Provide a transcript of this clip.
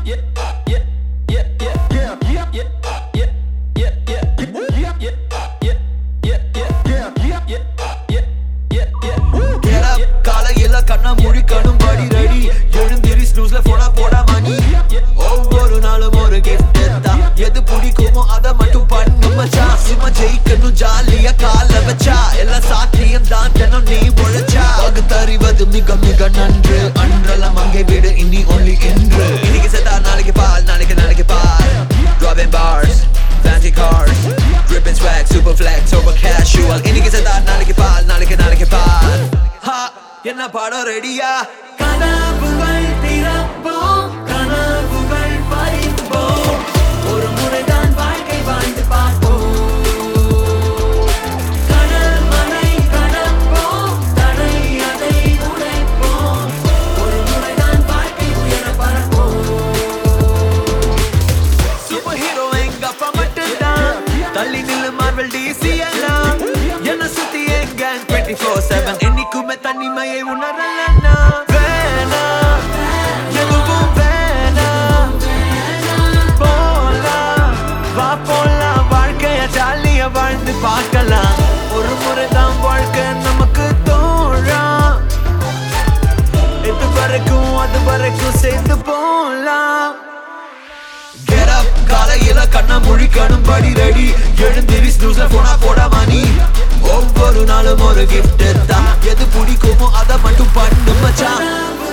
காலையில கண்ணா முழிக்கணும் படி ரெடி எழுந்திரி ஸ்னூஸ்ல போனா போடா மணி ஒவ்வொரு நாளும் ஒரு கிஃப்ட் தான் எது பிடிக்குமோ அதை மட்டும் பண்ணு மச்சான் சும்மா ஜெயிக்கணும் ஜாலியா கால வச்சா எல்லாம் சாத்தியம் தான் தினம் நீ உழைச்சா பகுத்தறிவது மிக மிக நன்று அன்றெல்லாம் அங்கே விடு இனி ஒன்லி என்று இன்னைக்கு செத்தா நாளைக்கு பால் நாளைக்கு பால் driving bars fancy cars dripping swag super flex over casual இன்னைக்கு செத்தா நாளைக்கு பால் ha என்ன பாடம் ரெடியா கனவுகள் திறப்போம் கனவுகள் பறிப்போம் ஒரு முறைதான் வாழ்க்கை வாழ்ந்து பார்ப்போம் கடல் மலை கடப்போம் தடை அதை உடைப்போம் ஒரு முறைதான் வாழ்க்கை உயர பறப்போம் சூப்பர் ஹீரோ எங்க அப்பா மட்டும்தான் தள்ளி நில்லு மார்வல் டிசி எல்லாம் என்ன சுத்தி எங்க 24/7 என்னைக்குமே தனிமையை உணரலன்னா வேணா எதுவும் வேணா போலாம் வா போலாம் வாழ்க்கைய ஜாலியா வாழ்ந்து பார்க்கலாம் ஒரு முறைதான் வாழ்க்கை நமக்கு தோழா இது வரைக்கும் அது வரைக்கும் சேர்ந்து போலாம் Get up காலையில கண்ணா முழிக்கணும் படி ரெடி எழுந்திரி ஸ்னூஸ்ல போனா போடா மணி ஒவ்வொரு நாளும் ஒரு கிஃப்ட் தான் எது பிடிக்குமோ அதை மட்டும் பண்ணு மச்சான்